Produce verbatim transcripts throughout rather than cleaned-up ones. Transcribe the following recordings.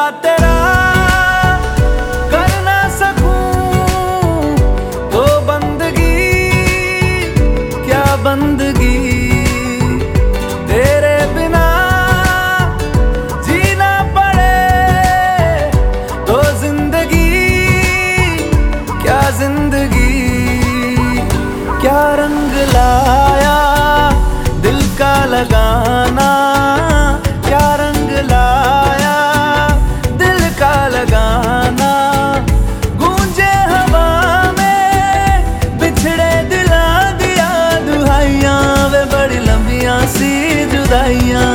तेरा कर ना सकूं तो बंदगी क्या बंदगी, तेरे बिना जीना पड़े तो जिंदगी क्या जिंदगी। क्या रंग लाया दिल का लगाना, क्या रंग लाया दिल का लगाना। गूंजे हवा में बिछड़े दिला दिया दुहाइयां, वे बड़ी लंबियां सी जुदाइयां।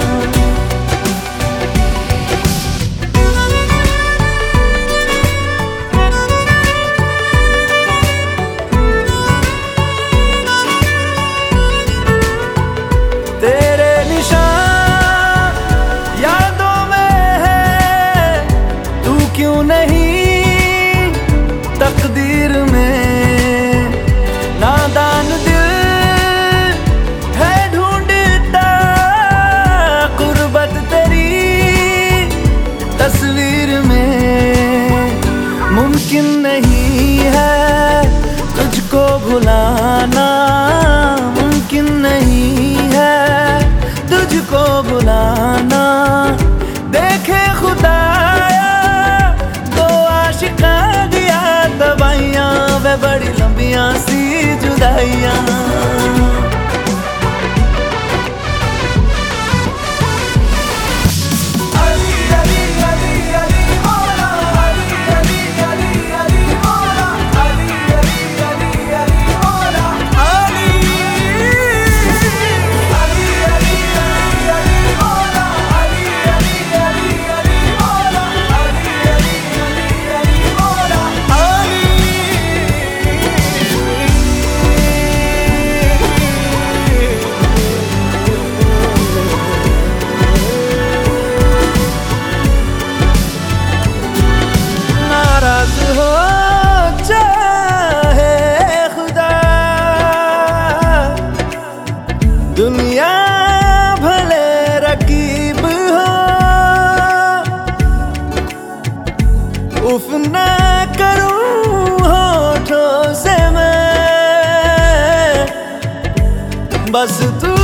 तेरे निशान यादों में है, तू क्यों नहीं तकदीर में। नादान दिल है ढूंढता गुर्बत तेरी तस्वीर में। मुमकिन नहीं है तुझको भुलाना, मुमकिन नहीं है तुझको बुलाना। देखे खुदाया तो आशिका दिया दवाइयां, वे बड़ी लंबियां सी जुदाइयां। हो चाहे खुदा दुनिया भले रकीब हो, उफ ना करूं होठों से मैं, बस तू